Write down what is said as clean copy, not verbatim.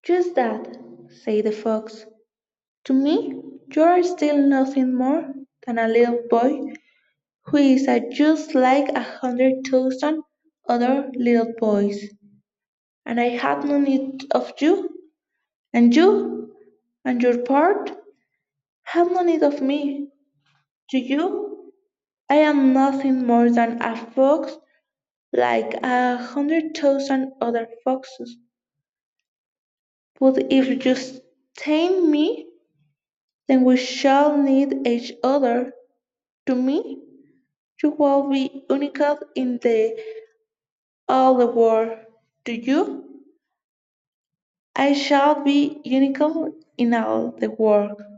Just that, said the fox. To me, you are still nothing more than a little boy who is just like 100,000 other little boys, and I have no need of you, and you, and your part, have no need of me. Do you? I am nothing more than a fox like 100,000 other foxes. But if you stain me, then we shall need each other. To me, you will be unique in the all the world. To you, I shall be unique in all the world.